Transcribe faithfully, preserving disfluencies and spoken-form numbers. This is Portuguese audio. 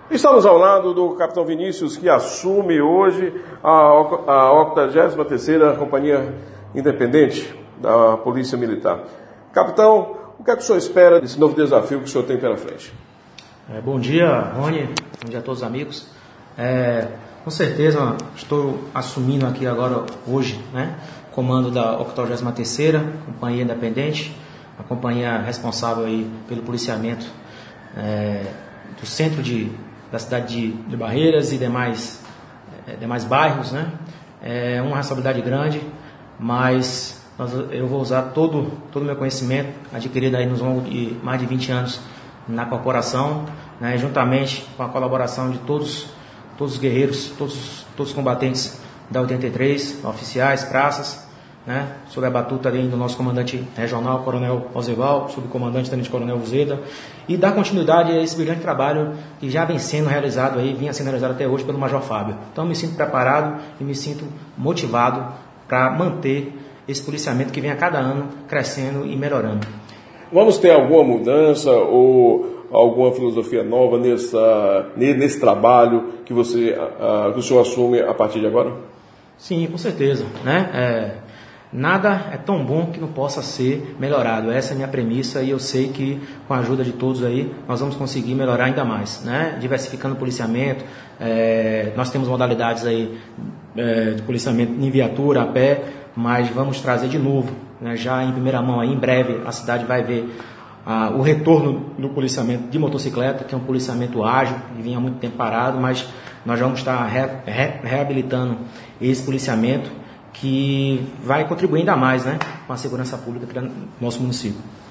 Estamos ao lado do capitão Vinícius, que assume hoje a octagésima terceira Companhia Independente da Polícia Militar. Capitão, o que é que o senhor espera desse novo desafio que o senhor tem pela frente? É, bom dia, Rony. Bom dia a todos os amigos. É, com certeza estou assumindo aqui agora, hoje, né, comando da octagésima terceira Companhia Independente, a companhia responsável aí pelo policiamento é, do centro de, da cidade de, de Barreiras e demais, é, demais bairros, né? É uma responsabilidade grande, mas nós, eu vou usar todo todo o meu conhecimento adquirido aí nos longos de mais de vinte anos na corporação, né, juntamente com a colaboração de todos, todos os guerreiros, todos, todos os combatentes da oitenta e três, oficiais, praças, né, sob a batuta ali do nosso comandante regional, Coronel Ozeval, sob o comandante Tenente Coronel Uzeda, e dar continuidade a esse brilhante trabalho que já vem sendo realizado aí, vinha sendo realizado até hoje pelo Major Fábio. Então me sinto preparado e me sinto motivado para manter esse policiamento que vem a cada ano crescendo e melhorando. Vamos ter alguma mudança ou alguma filosofia nova nessa, nesse trabalho que, você, uh, que o senhor assume a partir de agora? Sim, com certeza, né? É, nada é tão bom que não possa ser melhorado. Essa é a minha premissa e eu sei que com a ajuda de todos aí nós vamos conseguir melhorar ainda mais, né? Diversificando o policiamento, é, nós temos modalidades aí é, de policiamento em viatura, a pé, mas vamos trazer de novo, né, já em primeira mão, aí, em breve a cidade vai ver ah, o retorno do policiamento de motocicleta, que é um policiamento ágil, que vinha há muito tempo parado, mas nós vamos estar re, re, reabilitando esse policiamento que vai contribuir ainda mais, né, com a segurança pública aqui no nosso município.